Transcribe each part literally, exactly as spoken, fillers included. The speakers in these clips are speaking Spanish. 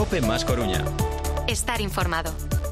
COPE más Coruña. Estar informado.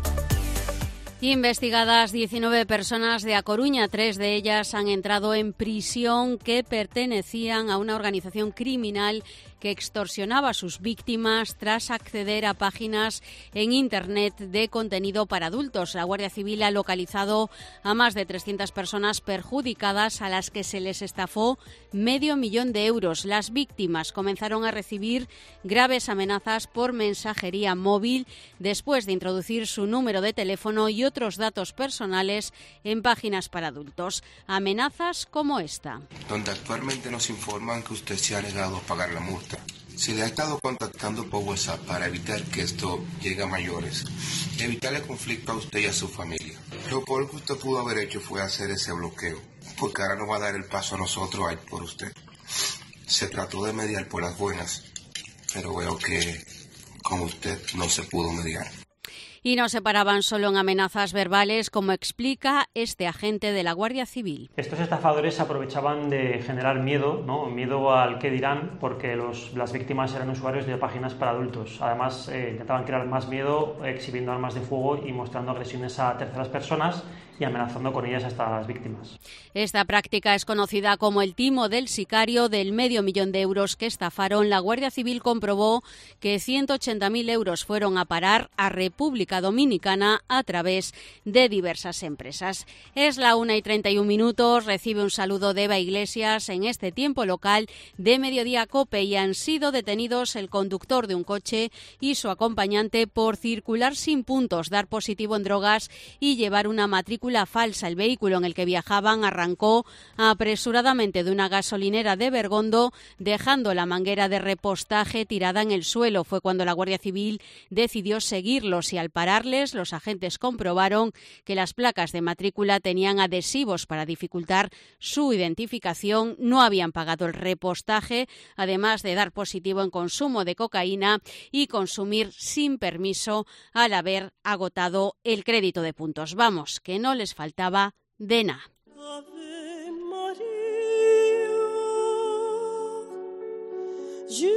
Investigadas diecinueve personas de A Coruña, tres de ellas han entrado en prisión que pertenecían a una organización criminal que extorsionaba a sus víctimas tras acceder a páginas en Internet de contenido para adultos. La Guardia Civil ha localizado a más de trescientas personas perjudicadas a las que se les estafó medio millón de euros. Las víctimas comenzaron a recibir graves amenazas por mensajería móvil después de introducir su número de teléfono y otros datos personales en páginas para adultos. Amenazas como esta. Donde actualmente nos informan que usted se ha negado a pagar la multa. Se le ha estado contactando por WhatsApp para evitar que esto llegue a mayores, evitarle conflicto a usted y a su familia. Lo peor que usted pudo haber hecho fue hacer ese bloqueo, porque ahora nos va a dar el paso a nosotros a ir por usted. Se trató de mediar por las buenas, pero veo que con usted no se pudo mediar. Y no se paraban solo en amenazas verbales, como explica este agente de la Guardia Civil. Estos estafadores aprovechaban de generar miedo, ¿no? Miedo al qué dirán, porque los, las víctimas eran usuarios de páginas para adultos. Además, eh, intentaban crear más miedo exhibiendo armas de fuego y mostrando agresiones a terceras personas y amenazando con ellas a estas víctimas. Esta práctica es conocida como el timo del sicario. Del medio millón de euros que estafaron, la Guardia Civil comprobó que ciento ochenta mil euros fueron a parar a República Dominicana a través de diversas empresas. Es la una y treinta y un minutos. Recibe un saludo de Eva Iglesias en este tiempo local de Mediodía COPE, y han sido detenidos el conductor de un coche y su acompañante por circular sin puntos, dar positivo en drogas y llevar una matrícula falsa. El vehículo en el que viajaban arrancó apresuradamente de una gasolinera de Bergondo, dejando la manguera de repostaje tirada en el suelo. Fue cuando la Guardia Civil decidió seguirlos y al pararles, los agentes comprobaron que las placas de matrícula tenían adhesivos para dificultar su identificación, no habían pagado el repostaje, además de dar positivo en consumo de cocaína y consumir sin permiso al haber agotado el crédito de puntos. Vamos, que no les faltaba de nada. Ave María, llena,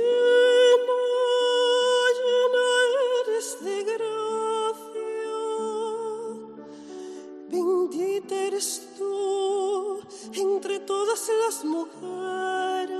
llena eres de gracia, bendita eres tú entre todas las mujeres,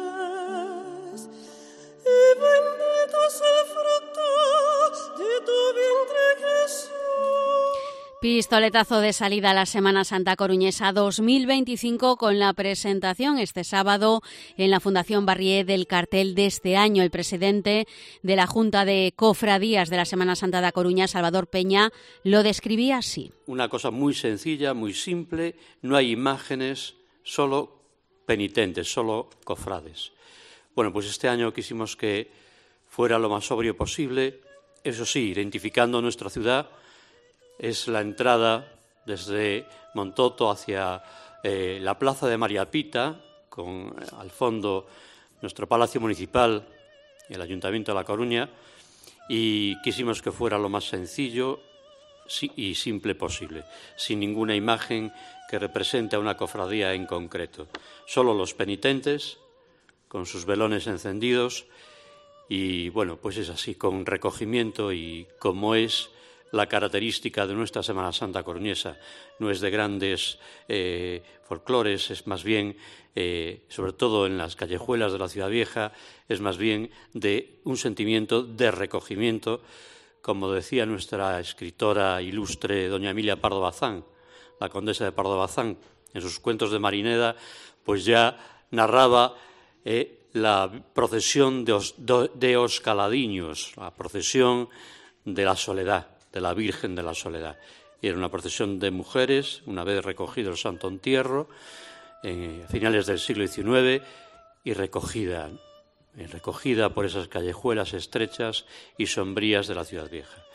y bendito es el fruto de tu vientre, Jesús. Pistoletazo de salida a la Semana Santa Coruñesa dos mil veinticinco con la presentación este sábado en la Fundación Barrié del cartel de este año. El presidente de la Junta de Cofradías de la Semana Santa de A Coruña, Salvador Peña, lo describía así. Una cosa muy sencilla, muy simple, no hay imágenes, solo penitentes, solo cofrades. Bueno, pues este año quisimos que fuera lo más sobrio posible, eso sí, identificando nuestra ciudad. Es la entrada desde Montoto hacia eh, la plaza de María Pita, con eh, al fondo nuestro Palacio Municipal y el Ayuntamiento de La Coruña, y quisimos que fuera lo más sencillo y simple posible, sin ninguna imagen que represente a una cofradía en concreto. Solo los penitentes, con sus velones encendidos, y bueno, pues es así, con recogimiento y como es la característica de nuestra Semana Santa coruñesa. No es de grandes eh, folclores, es más bien, eh, sobre todo en las callejuelas de la Ciudad Vieja, es más bien de un sentimiento de recogimiento, como decía nuestra escritora ilustre doña Emilia Pardo Bazán, la condesa de Pardo Bazán, en sus cuentos de Marineda, pues ya narraba eh, la procesión de, os, de Oscaladiños, la procesión de la soledad, de la Virgen de la Soledad. Y era una procesión de mujeres, una vez recogido el Santo Entierro, eh, a finales del siglo diecinueve, y recogida, eh, recogida por esas callejuelas estrechas y sombrías de la Ciudad Vieja.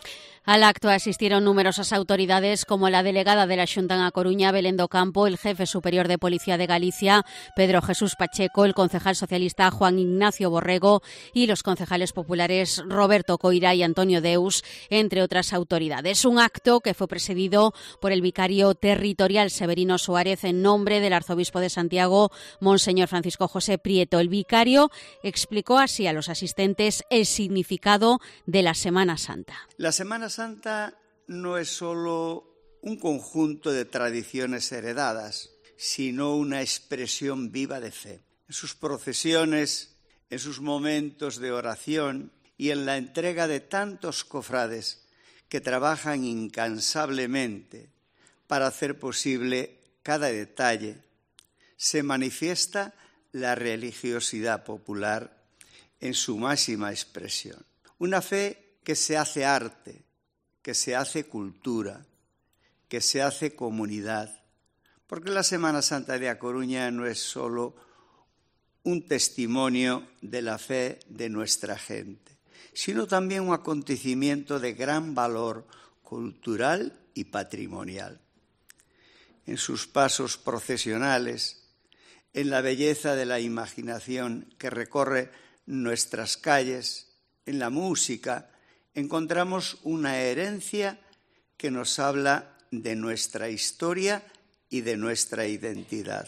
Al acto asistieron numerosas autoridades como la delegada de la Xunta en A Coruña, Belén do Campo, el jefe superior de Policía de Galicia, Pedro Jesús Pacheco, el concejal socialista Juan Ignacio Borrego y los concejales populares Roberto Coira y Antonio Deus, entre otras autoridades. Un acto que fue presidido por el vicario territorial Severino Suárez en nombre del arzobispo de Santiago, Monseñor Francisco José Prieto. El vicario explicó así a los asistentes el significado de la Semana Santa. La Semana Santa no es solo un conjunto de tradiciones heredadas, sino una expresión viva de fe. En sus procesiones, en sus momentos de oración y en la entrega de tantos cofrades que trabajan incansablemente para hacer posible cada detalle, se manifiesta la religiosidad popular en su máxima expresión. Una fe que se hace arte, que se hace cultura, que se hace comunidad, porque la Semana Santa de A Coruña no es solo un testimonio de la fe de nuestra gente, sino también un acontecimiento de gran valor cultural y patrimonial. En sus pasos procesionales, en la belleza de la imaginación que recorre nuestras calles, en la música, encontramos una herencia que nos habla de nuestra historia y de nuestra identidad.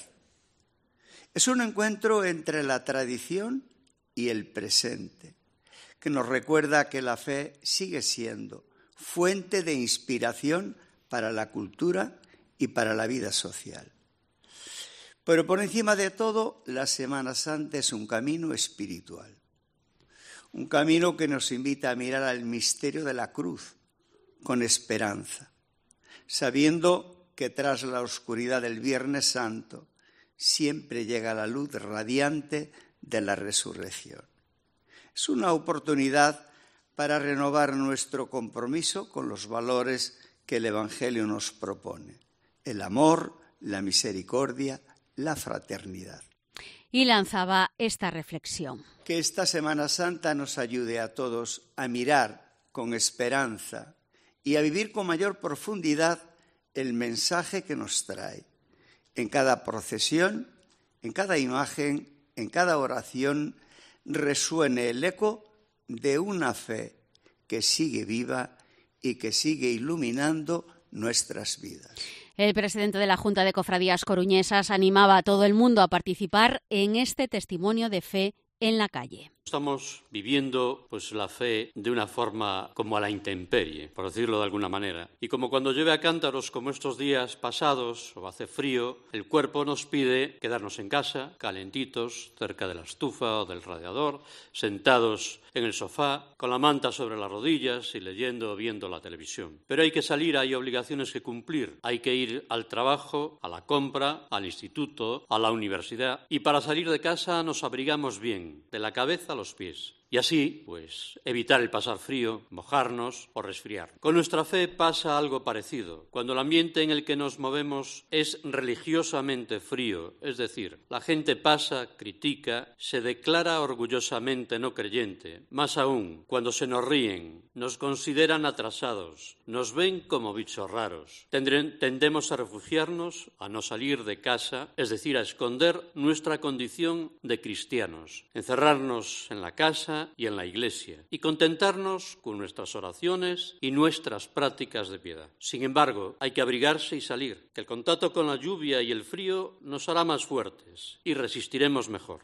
Es un encuentro entre la tradición y el presente, que nos recuerda que la fe sigue siendo fuente de inspiración para la cultura y para la vida social. Pero por encima de todo, la Semana Santa es un camino espiritual. Un camino que nos invita a mirar al misterio de la cruz con esperanza, sabiendo que tras la oscuridad del Viernes Santo siempre llega la luz radiante de la resurrección. Es una oportunidad para renovar nuestro compromiso con los valores que el Evangelio nos propone: el amor, la misericordia, la fraternidad. Y lanzaba esta reflexión. Que esta Semana Santa nos ayude a todos a mirar con esperanza y a vivir con mayor profundidad el mensaje que nos trae. En cada procesión, en cada imagen, en cada oración, resuene el eco de una fe que sigue viva y que sigue iluminando nuestras vidas. El presidente de la Junta de Cofradías Coruñesas animaba a todo el mundo a participar en este testimonio de fe en la calle. Estamos viviendo pues la fe de una forma como a la intemperie, por decirlo de alguna manera. Y como cuando llueve a cántaros, como estos días pasados, o hace frío, el cuerpo nos pide quedarnos en casa, calentitos, cerca de la estufa o del radiador, sentados en el sofá, con la manta sobre las rodillas y leyendo o viendo la televisión. Pero hay que salir, hay obligaciones que cumplir. Hay que ir al trabajo, a la compra, al instituto, a la universidad. Y para salir de casa nos abrigamos bien, de la cabeza a los pies. Y así, pues, evitar el pasar frío, mojarnos o resfriar. Con nuestra fe pasa algo parecido. Cuando el ambiente en el que nos movemos es religiosamente frío, es decir, la gente pasa, critica, se declara orgullosamente no creyente. Más aún, cuando se nos ríen, nos consideran atrasados, nos ven como bichos raros. Tendré, tendemos a refugiarnos, a no salir de casa, es decir, a esconder nuestra condición de cristianos, encerrarnos en la casa y en la Iglesia, y contentarnos con nuestras oraciones y nuestras prácticas de piedad. Sin embargo, hay que abrigarse y salir, que el contacto con la lluvia y el frío nos hará más fuertes y resistiremos mejor.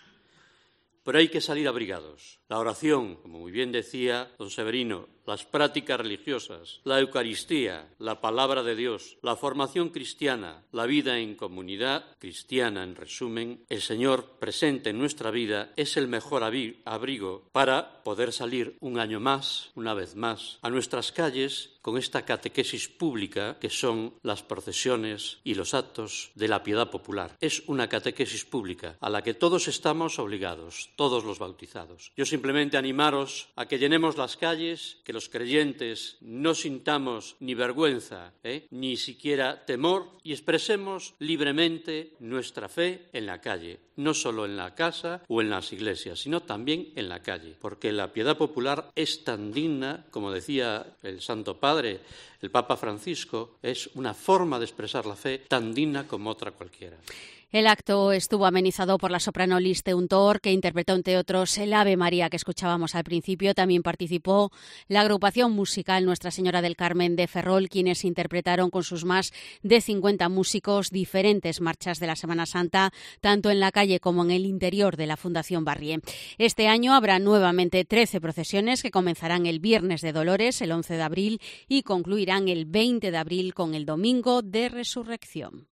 Pero hay que salir abrigados. La oración, como muy bien decía don Severino, las prácticas religiosas, la Eucaristía, la palabra de Dios, la formación cristiana, la vida en comunidad cristiana, en resumen, el Señor presente en nuestra vida es el mejor abrigo para poder salir un año más, una vez más, a nuestras calles con esta catequesis pública que son las procesiones y los actos de la piedad popular. Es una catequesis pública a la que todos estamos obligados, todos los bautizados. Yo simplemente animaros a que llenemos las calles, que que los creyentes no sintamos ni vergüenza, ¿eh? ni siquiera temor, y expresemos libremente nuestra fe en la calle, no solo en la casa o en las iglesias, sino también en la calle, porque la piedad popular es tan digna, como decía el Santo Padre, el Papa Francisco, es una forma de expresar la fe tan digna como otra cualquiera. El acto estuvo amenizado por la soprano Lis Teuntor, que interpretó, entre otros, el Ave María que escuchábamos al principio. También participó la agrupación musical Nuestra Señora del Carmen de Ferrol, quienes interpretaron con sus más de cincuenta músicos diferentes marchas de la Semana Santa, tanto en la calle como en el interior de la Fundación Barrié. Este año habrá nuevamente trece procesiones que comenzarán el Viernes de Dolores, el once de abril, y concluirán el veinte de abril con el Domingo de Resurrección.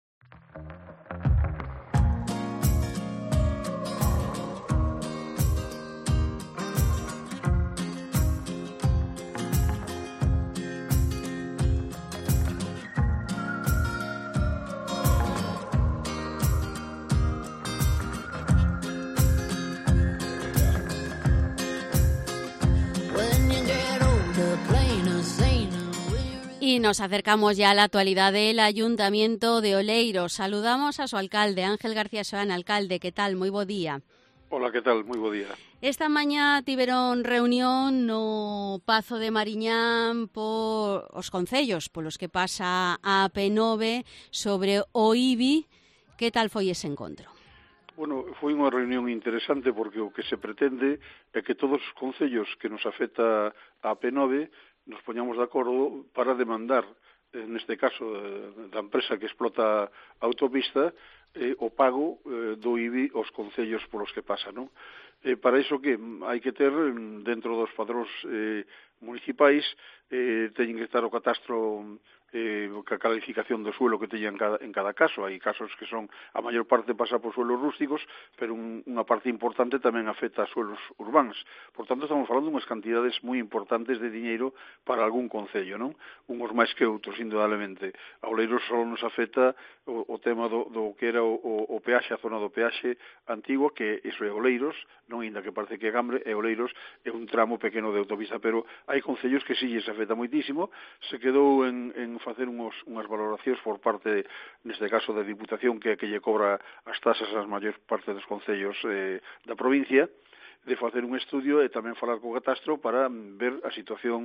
Y nos acercamos ya a la actualidad del Ayuntamiento de Oleiros. Saludamos a su alcalde, Ángel García Xoán. Alcalde, que tal? Moi bo día. Hola, que tal? Moi bo día. Esta mañá tiveron reunión no Pazo de Mariñán por os concellos polos que pasa a P nove sobre o I B I. Que tal foi ese encontro? Bueno, foi unha reunión interesante porque o que se pretende é que todos os concellos que nos afecta a P nove nos poñamos de acordo para demandar, neste caso da empresa que explota a autopista, eh, o pago eh, do I B I aos concellos polos que pasa, non? Eh, para iso que hai que ter dentro dos padróns eh, municipais, eh, teñen que estar o catastro eh, a calificación do suelo que teñan cada, en cada caso. Hai casos que son, a maior parte pasa por suelos rústicos, pero un, unha parte importante tamén afecta a suelos urbanos. Por tanto, estamos falando de unhas cantidades moi importantes de diñeiro para algún concello, non? Unhos máis que outros, indudablemente. A Oleiros só nos afecta o, o tema do, do que era o, o, o peaxe, a zona do peaxe antigo, que iso é Oleiros, non ainda que parece que é Gambre, e Oleiros é un tramo pequeno de autopista, pero hai concellos que sí lles afecta moitísimo. Se quedou en, en facer unhos, unhas valoracións por parte, neste caso, da Diputación, que é que lle cobra as tasas ás maior parte dos concellos eh, da provincia, de facer un estudio e tamén falar co catastro para ver a situación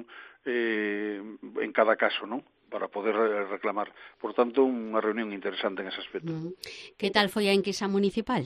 eh, en cada caso, non? Para poder reclamar. Por tanto, unha reunión interesante en ese aspecto. Mm. Que tal foi a enquisa municipal?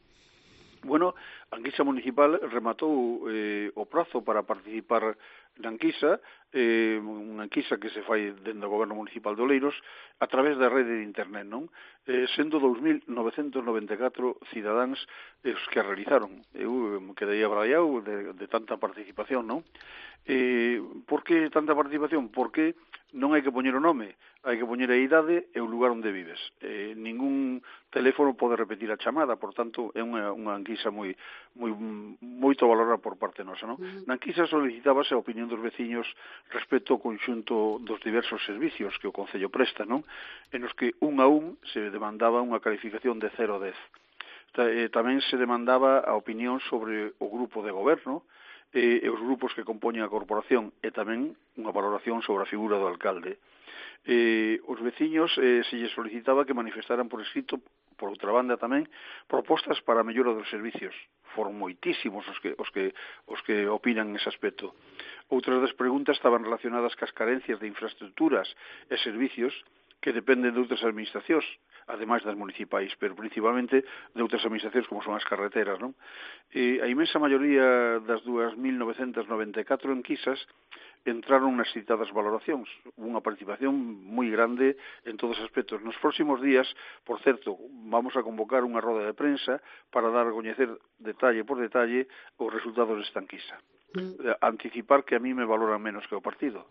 Bueno, a enquisa municipal rematou eh, o prazo para participar na enquisa, eh, unha enquisa que se fai dentro do Goberno Municipal de Oleiros a través da rede de internet, non? Eh, sendo dous mil novecentos noventa e catro cidadáns eh, os que a realizaron. Eu me quedei abraiado de, de tanta participación, non? Eh, por que tanta participación? Porque non hai que poñer o nome, hai que poñer a idade e o lugar onde vives. Eh, ningún teléfono pode repetir a chamada, por tanto, é unha, unha enquisa moi, moi, moito valorada por parte nosa, non? Uh-huh. Na enquisa solicitábase a opinión dos veciños respecto ao conxunto dos diversos servicios que o Concello presta, non? En os que un a un se demandaba unha calificación de cero a dez. Tamén se demandaba a opinión sobre o grupo de goberno, e os grupos que compoñen a corporación, e tamén unha valoración sobre a figura do alcalde. Eh, os veciños eh, se lles solicitaba que manifestaran por escrito, por outra banda tamén, propostas para a mellora dos servicios. Foron moitísimos os que, os que, os que opinan nese aspecto. Outras das preguntas estaban relacionadas cas carencias de infraestructuras e servicios que dependen de outras administracións, ademais das municipais, pero principalmente de outras administracións como son as carreteras, non? E a imensa maioría das dúas mil novecentos noventa e catro enquisas entraron nas citadas valoracións, unha participación moi grande en todos os aspectos. Nos próximos días, por certo, vamos a convocar unha roda de prensa para dar a coñecer detalle por detalle os resultados desta enquisa. Mm. Anticipar que a mí me valoran menos que o partido.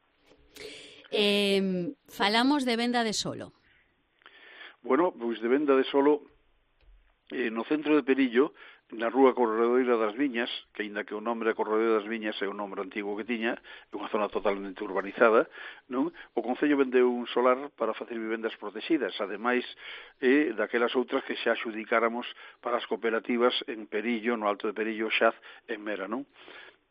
Eh, falamos de venda de solo. Bueno, pois de venda de solo eh, no centro de Perillo, na rúa Corredoira das Viñas, que aínda que o nome da Corredoira das Viñas é o nome antigo que tiña, é unha zona totalmente urbanizada, non? O Concello vendeu un solar para facer vivendas protegidas, ademais eh, daquelas outras que xa adjudicáramos para as cooperativas en Perillo, no Alto de Perillo, Xaz, en Mera, non?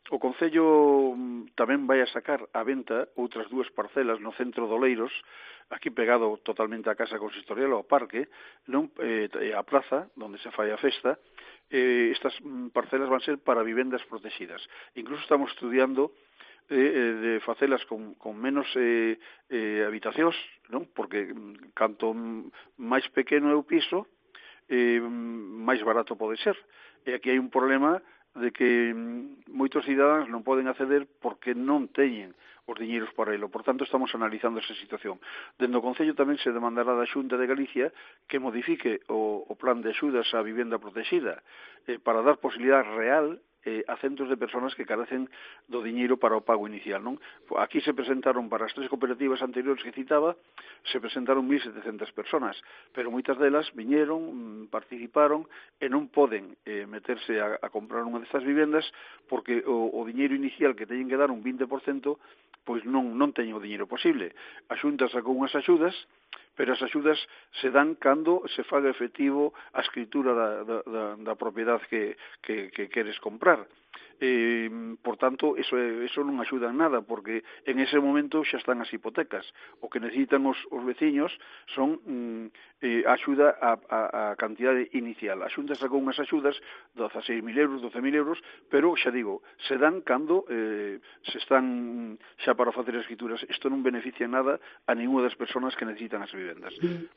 o Concello tamén vai a sacar a venta outras dúas parcelas no centro de Oleiros, aquí pegado totalmente á Casa Consistorial, ao parque, non eh, a praza, onde se fai a festa. Eh, estas parcelas van ser para vivendas protegidas. Incluso estamos estudiando eh, de facelas con, con menos eh, eh, habitacións, non? Porque canto máis pequeno é o piso, eh, máis barato pode ser. E aquí hai un problema de que moitos cidadáns non poden acceder porque non teñen os diñeiros para elo. Por tanto, estamos analizando esa situación. Dende o Concello tamén se demandará da Xunta de Galicia que modifique o, o plan de axudas á vivenda protegida eh, para dar posibilidade real eh, a centos de personas que carecen do diñeiro para o pago inicial, non? Aquí se presentaron, para as tres cooperativas anteriores que citaba, se presentaron mil setecentas personas, pero moitas delas viñeron, participaron e non poden eh, meterse a, a comprar unha destas vivendas porque o, o diñeiro inicial que teñen que dar un vinte por cento pois non, non teñen o diñeiro posible. A Xunta sacou unhas axudas, pero as axudas se dan cando se faga efectivo a escritura da, da, da, da propiedade que, que, que queres comprar. Eh, por tanto, eso, eso non axuda en nada, porque en ese momento xa están as hipotecas. O que necesitan os, os veciños son mm, eh, axuda a, a, a cantidade inicial. A Xunta sacou unhas axudas de dezaseis mil euros, doce mil euros, pero xa digo, se dan cando eh, se están xa para facer as escrituras. Isto non beneficia nada a ninguna das persoas que necesitan as vivendas.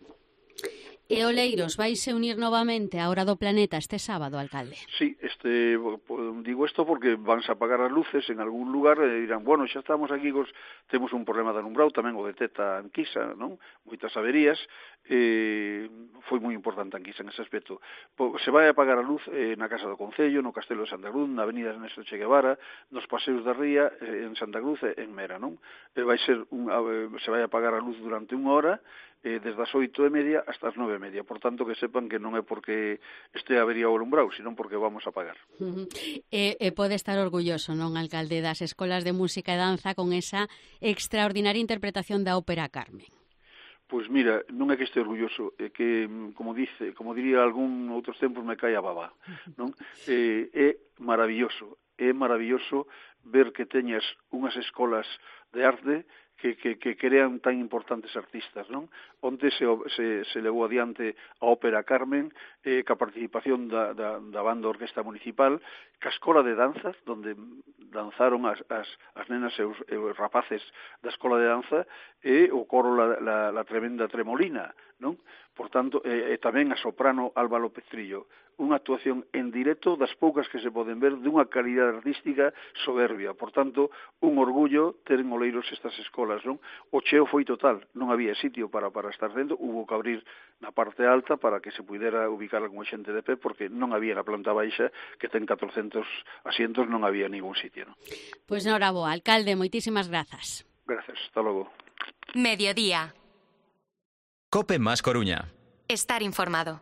E Oleiros vaise unir novamente á Hora do Planeta este sábado, alcalde? Sí, este, digo isto porque vanse a apagar as luces en algún lugar e dirán, bueno, xa estamos aquí, cos, temos un problema de alumbrado, tamén o detecta Anquisa, non? Moitas averías, eh, foi moi importante Anquisa en ese aspecto. Se vai a apagar a luz eh, na Casa do Concello, no Castelo de Santa Cruz, na Avenida Ernesto Che Guevara, nos paseos da Ría, eh, en Santa Cruz e en Mera, non? Eh, vai ser un, eh, se vai a apagar a luz durante unha hora, eh, desde as oito e media hasta as nove e media. Por tanto, que sepan que non é porque este avería o alumbrado, sino porque vamos a pagar. Uh -huh. E, e pode estar orgulloso, non, alcalde, das escolas de música e danza con esa extraordinaria interpretación da ópera Carmen? Pois mira, non é que este orgulloso, é que, como dice, como diría algún outros tempos, me cae a baba, non? Eh, é maravilloso, é maravilloso ver que teñas unhas escolas de arte que, que, que crean tan importantes artistas, non? Onde se, se, se levou adiante a ópera Carmen, eh, ca participación da, da, da banda orquesta municipal, ca escola de danzas, donde danzaron as, as, as nenas e os, e os rapaces da escola de danza, e o coro la, la, la tremenda Tremolina, non? Por tanto, e, e tamén a soprano Alba López Trillo, unha actuación en directo das poucas que se poden ver dunha calidade artística soberbia. Por tanto, un orgullo ter en Oleiros estas escolas, non? O cheo foi total, non había sitio para, para estar dentro, hubo que abrir na parte alta para que se pudera ubicar algunha xente de pé, porque non había na planta baixa, que ten catrocentos asientos, non había ningún sitio, non? Pois pues nora boa, alcalde, moitísimas grazas. Gracias, hasta logo. Mediodía. COPE más Coruña. Estar informado.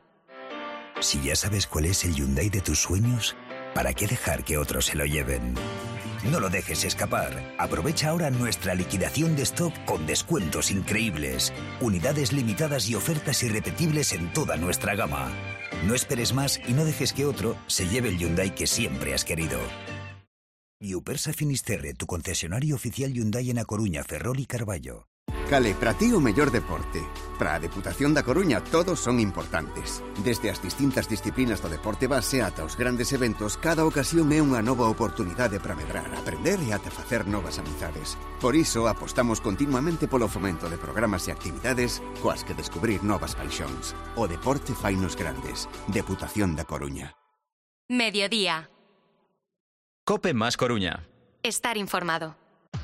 Si ya sabes cuál es el Hyundai de tus sueños, ¿para qué dejar que otros se lo lleven? No lo dejes escapar. Aprovecha ahora nuestra liquidación de stock con descuentos increíbles, unidades limitadas y ofertas irrepetibles en toda nuestra gama. No esperes más y no dejes que otro se lleve el Hyundai que siempre has querido. Iupersa Finisterre, tu concesionario oficial Hyundai en A Coruña, Ferrol y Carballo. Cale, para ti o mellor deporte. Para a Deputación da Coruña todos son importantes. Desde as distintas disciplinas do deporte base ata os grandes eventos, cada ocasión é unha nova oportunidade para medrar, aprender e ata facer novas amizades. Por iso apostamos continuamente polo fomento de programas e actividades coas que descubrir novas paixóns. O deporte fainos grandes. Deputación da Coruña. Mediodía. COPE más Coruña. Estar informado.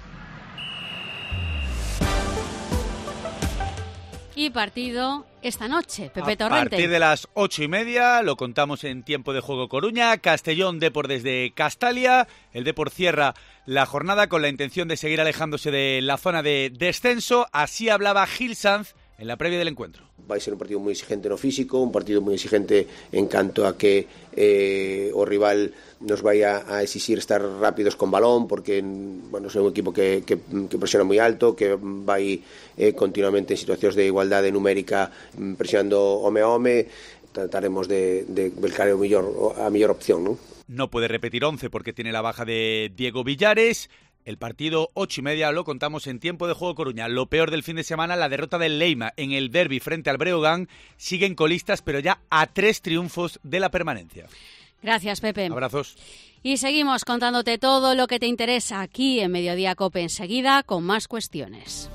Y partido esta noche, Pepe Torrente. A partir de las ocho y media, lo contamos en Tiempo de Juego Coruña, Castellón Depor desde Castalia. El Depor cierra la jornada con la intención de seguir alejándose de la zona de descenso. Así hablaba Gil Sanz en la previa del encuentro. Va a ser un partido muy exigente no físico, un partido muy exigente en cuanto a que eh, o rival nos vaya a exigir estar rápidos con balón, porque bueno, es un equipo que, que, que presiona muy alto, que va eh, continuamente en situaciones de igualdad numérica presionando home a home. Trataremos de, de buscar a mellor, a mellor opción, ¿no? no puede repetir once porque tiene la baja de Diego Villares. El partido ocho y media lo contamos en Tiempo de Juego Coruña. Lo peor del fin de semana, la derrota del Leima en el derbi frente al Breogán. Siguen colistas, pero ya a tres triunfos de la permanencia. Gracias, Pepe. Abrazos. Y seguimos contándote todo lo que te interesa aquí en Mediodía Cope enseguida con más cuestiones.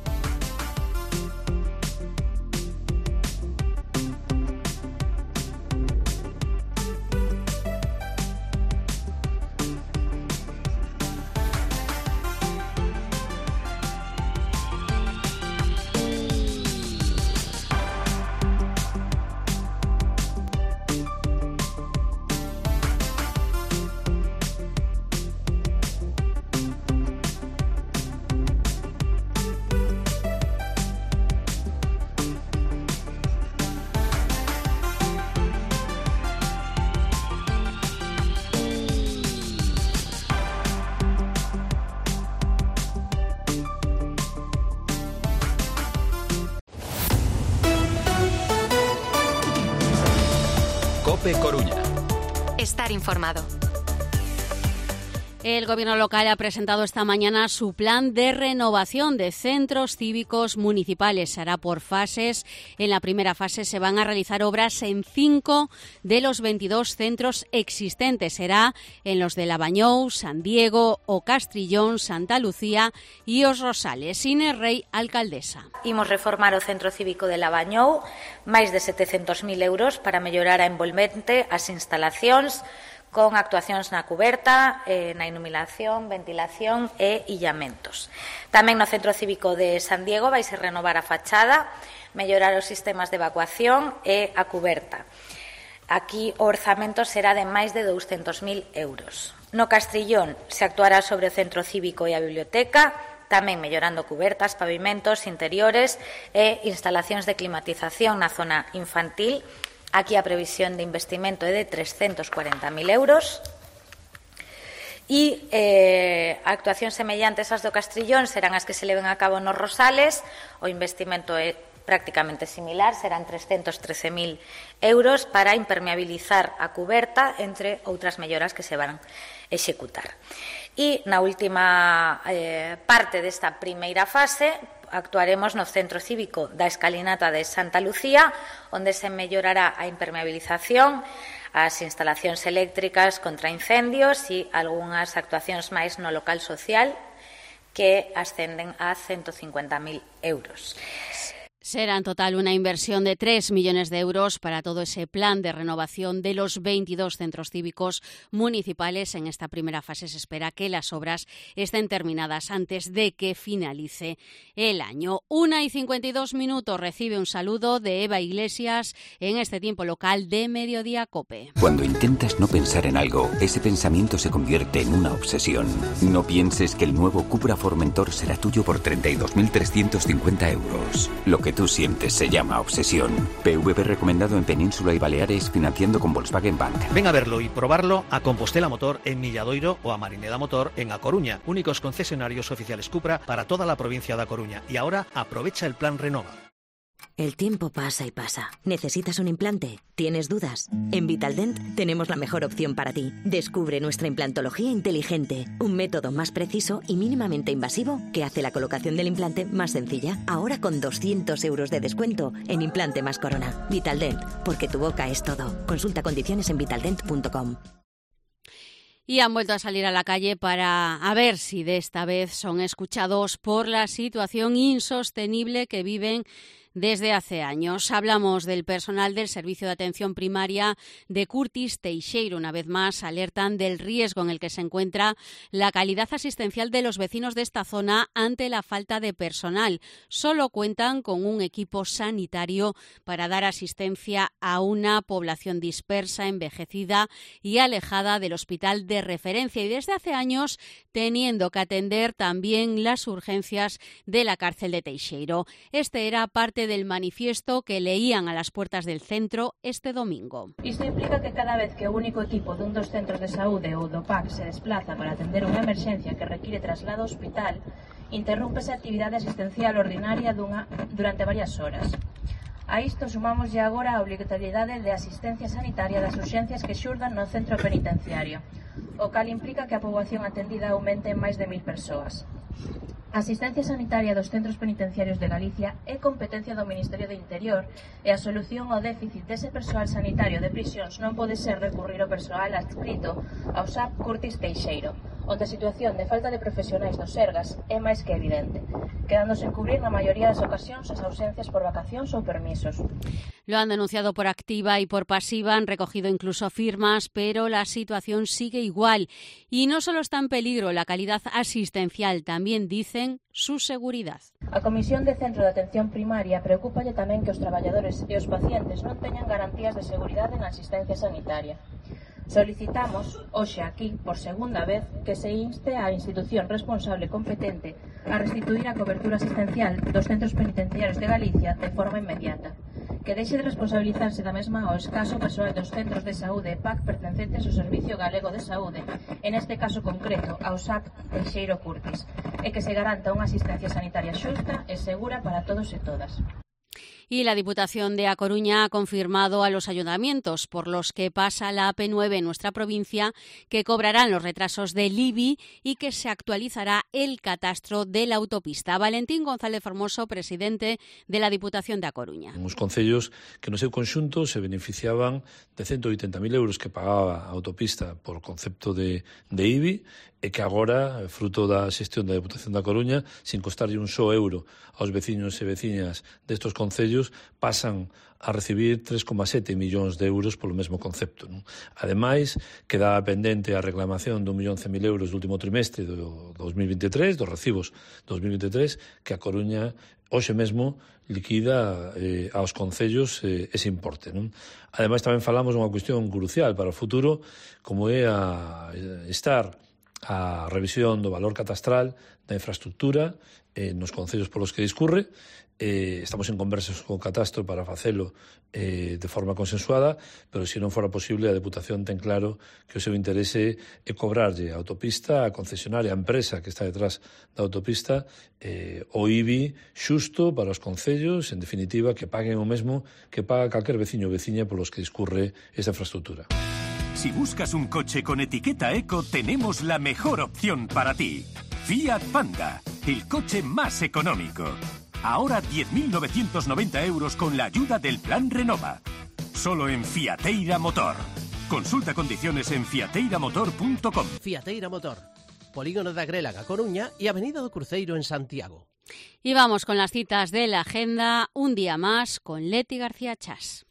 COPE Coruña. Estar informado. El Gobierno local ha presentado esta mañana su plan de renovación de centros cívicos municipales. Se hará por fases. En la primera fase se van a realizar obras en cinco de los veintidós centros existentes. Será en los de Lavañou, San Diego, O Castrillón, Santa Lucía y Os Rosales. Inés Rey, alcaldesa. Imos reformar o centro cívico de Lavañou, máis de setecentos mil euros para mellorar a envolvente, as instalacións, con actuacións na cuberta, eh, na iluminación, ventilación e illamentos. Tamén no Centro Cívico de San Diego vaise renovar a fachada, mellorar os sistemas de evacuación e a cuberta. Aquí o orzamento será de máis de douscentos mil euros. No Castrillón se actuará sobre o Centro Cívico e a Biblioteca, tamén mellorando cubertas, pavimentos, interiores e instalacións de climatización na zona infantil. Aquí a previsión de investimento é de trescentos cuarenta mil euros. E eh, actuacións semellantes ás do Castrillón serán as que se leven a cabo nos Rosales. O investimento é prácticamente similar, serán trescentos trece mil euros para impermeabilizar a cuberta, entre outras melloras que se van executar. E na última eh, parte desta primeira fase actuaremos no Centro Cívico da Escalinata de Santa Lucía, onde se mellorará a impermeabilización, as instalacións eléctricas contra incendios e algunhas actuacións máis no local social que ascenden a ciento cincuenta mil euros. Será en total una inversión de tres millones de euros para todo ese plan de renovación de los veintidós centros cívicos municipales. En esta primera fase se espera que las obras estén terminadas antes de que finalice el año. Una y cincuenta y dos minutos recibe un saludo de Eva Iglesias en este tiempo local de Mediodía Cope. Cuando intentas no pensar en algo, ese pensamiento se convierte en una obsesión. No pienses que el nuevo Cupra Formentor será tuyo por treinta y dos mil trescientos cincuenta euros. Lo que tú sientes se llama obsesión. P V P recomendado en Península y Baleares, financiando con Volkswagen Bank. Ven a verlo y probarlo a Compostela Motor en Milladoiro o a Marineda Motor en A Coruña, únicos concesionarios oficiales Cupra para toda la provincia de A Coruña. Y ahora aprovecha el plan Renova. El tiempo pasa y pasa. ¿Necesitas un implante? ¿Tienes dudas? En Vitaldent tenemos la mejor opción para ti. Descubre nuestra implantología inteligente, un método más preciso y mínimamente invasivo que hace la colocación del implante más sencilla. Ahora con doscientos euros de descuento en Implante más Corona. Vitaldent, porque tu boca es todo. Consulta condiciones en vitaldent punto com. Y han vuelto a salir a la calle para a ver si de esta vez son escuchados por la situación insostenible que viven desde hace años. Hablamos del personal del Servicio de Atención Primaria de Curtis Teixeiro. Una vez más, alertan del riesgo en el que se encuentra la calidad asistencial de los vecinos de esta zona ante la falta de personal. Solo cuentan con un equipo sanitario para dar asistencia a una población dispersa, envejecida y alejada del hospital de referencia. Y desde hace años teniendo que atender también las urgencias de la cárcel de Teixeiro. Este era parte del manifiesto que leían a las puertas del centro este domingo. Isto implica que cada vez que o único equipo dun dos centros de saúde ou do P A C se desplaza para atender unha emerxencia que require traslado ao hospital, interrúmpese a actividade asistencial ordinaria dunha, durante varias horas. A isto sumamos ya agora a obrigatoriedade de asistencia sanitaria das urxencias que xurdan no centro penitenciario. o cal implica que a poboación atendida aumente en máis de mil persoas. A asistencia sanitaria dos centros penitenciarios de Galicia é competencia do Ministerio de Interior e a solución ao déficit dese persoal sanitario de prisións non pode ser recurrir ao persoal adscrito ao S A P Curtis Teixeiro, onde a situación de falta de profesionais do Sergas é máis que evidente, quedándose en cubrir na maioría das ocasións as ausencias por vacacións ou permisos. Lo han denunciado por activa y por pasiva, han recogido incluso firmas, pero la situación sigue igual. Y no solo está en peligro la calidad asistencial, también dicen su seguridad. A Comisión de Centro de Atención Primaria preocúpalle tamén que os traballadores e os pacientes non teñan garantías de seguridade na asistencia sanitaria. Solicitamos, hoxe aquí, por segunda vez, que se inste á institución responsable competente a restituir a cobertura asistencial dos centros penitenciarios de Galicia de forma inmediata, que deixe de responsabilizarse da mesma ao escaso persoal dos centros de saúde P A C pertencentes ao Servicio Galego de Saúde, en este caso concreto ao S A C Teixeiro Curtis, e que se garanta unha asistencia sanitaria xusta e segura para todos e todas. Y la Diputación de A Coruña ha confirmado a los ayuntamientos por los que pasa la A P nueve en nuestra provincia que cobrarán los retrasos del I B I y que se actualizará el catastro de la autopista. Valentín González Formoso, presidente de la Diputación de A Coruña. Uns concellos que no seu conxunto se beneficiaban de ciento oitenta mil euros que pagaba a autopista por concepto de, de I B I e que agora, fruto da xestión da Diputación da Coruña, sin costarlle un só euro aos veciños e veciñas destos concellos, pasan a recibir tres coma sete millóns de euros polo mesmo concepto, non? Ademais, queda pendente a reclamación dun millón cen mil euros do último trimestre do dos mil veintitrés, dos recibos dos mil veintitrés, que a Coruña hoxe mesmo liquida eh, aos concellos eh, ese importe, non? Ademais, tamén falamos dunha cuestión crucial para o futuro, como é a estar a revisión do valor catastral da infraestructura eh, nos concellos polos que discurre. Eh, estamos en conversas con o Catastro para facelo eh, de forma consensuada, pero se non fora posible, a Deputación ten claro que o seu interese é cobrarlle a autopista, a concesionaria, a empresa que está detrás da autopista, eh, o I B I xusto para os concellos, en definitiva, que paguen o mesmo que paga calquer veciño ou veciña polos que discurre esta infraestructura. Si buscas un coche con etiqueta eco, tenemos la mejor opción para ti. Fiat Panda, el coche más económico. Ahora diez mil novecientos noventa euros con la ayuda del Plan Renova. Solo en Fiateira Motor. Consulta condiciones en fiateira motor punto com. Fiateira Motor, Polígono da Agrélaga, Coruña y Avenida do Cruceiro en Santiago. Y vamos con las citas de la agenda, un día más con Leti García Chas.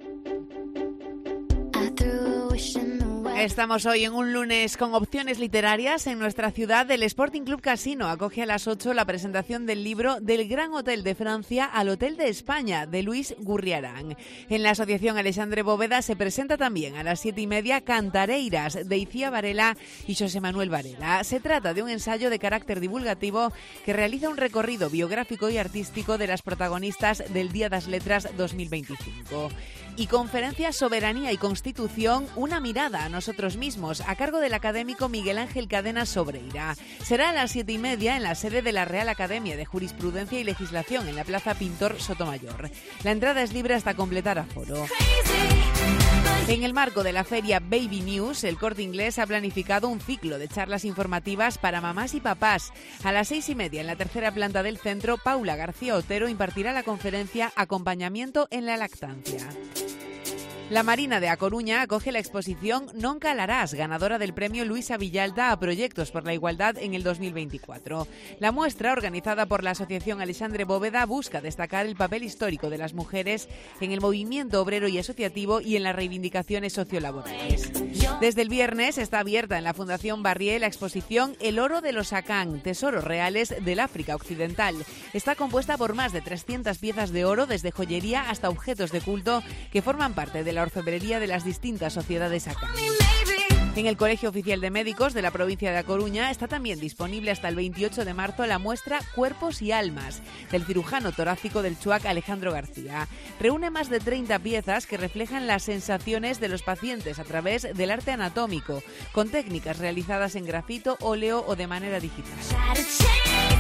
Estamos hoy en un lunes con opciones literarias. En nuestra ciudad, el Sporting Club Casino acoge a las ocho la presentación del libro Del Gran Hotel de Francia al Hotel de España, de Luis Gurriarán. En la Asociación Alexandre Bóveda se presenta también a las siete y media Cantareiras, de Icía Varela y José Manuel Varela. Se trata de un ensayo de carácter divulgativo que realiza un recorrido biográfico y artístico de las protagonistas del Día das Letras dos mil veinticinco. Y conferencia Soberanía y Constitución, una mirada a nosotros mismos, a cargo del académico Miguel Ángel Cadena Sobreira. Será a las siete y media en la sede de la Real Academia de Jurisprudencia y Legislación, en la Plaza Pintor Sotomayor. La entrada es libre hasta completar aforo. En el marco de la feria Baby News, el Corte Inglés ha planificado un ciclo de charlas informativas para mamás y papás. A las seis y media, en la tercera planta del centro, Paula García Otero impartirá la conferencia Acompañamiento en la lactancia. La Marina de A Coruña acoge la exposición Non calarás, ganadora del premio Luisa Villalta a Proyectos por la Igualdad en el dos mil veinticuatro. La muestra, organizada por la Asociación Alexandre Bóveda, busca destacar el papel histórico de las mujeres en el movimiento obrero y asociativo y en las reivindicaciones sociolaborales. Desde el viernes está abierta en la Fundación Barrié la exposición El oro de los Acán, tesoros reales del África Occidental. Está compuesta por más de trescientas piezas de oro, desde joyería hasta objetos de culto que forman parte de la orfebrería de las distintas sociedades Acán. En el Colegio Oficial de Médicos de la provincia de A Coruña está también disponible hasta el veintiocho de marzo la muestra Cuerpos y Almas, del cirujano torácico del Chuac Alejandro García. Reúne más de treinta piezas que reflejan las sensaciones de los pacientes a través del arte anatómico, con técnicas realizadas en grafito, óleo o de manera digital.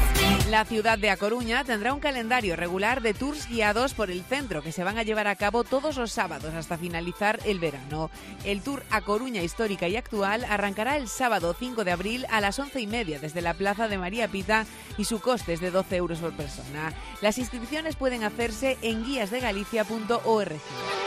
La ciudad de A Coruña tendrá un calendario regular de tours guiados por el centro que se van a llevar a cabo todos los sábados hasta finalizar el verano. El tour A Coruña Histórica y Actual arrancará el sábado cinco de abril a las once y media desde la Plaza de María Pita y su coste es de doce euros por persona. Las inscripciones pueden hacerse en guías de galicia punto org.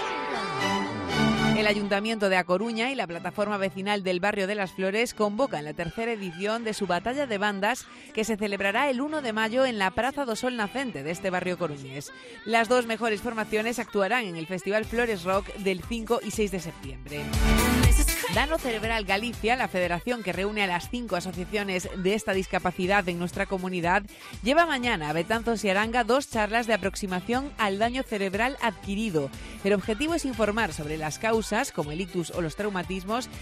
El Ayuntamiento de A Coruña y la plataforma vecinal del Barrio de las Flores convocan la tercera edición de su batalla de bandas que se celebrará el uno de mayo en la Praza do Sol Nacente de este barrio coruñés. Las dos mejores formaciones actuarán en el Festival Flores Rock del cinco y seis de septiembre. Dano Cerebral Galicia, la federación que reúne a las cinco asociaciones de esta discapacidad en nuestra comunidad, lleva mañana a Betanzos y Aranga dos charlas de aproximación al daño cerebral adquirido. El objetivo es informar sobre las causas, como el ictus o los traumatismos,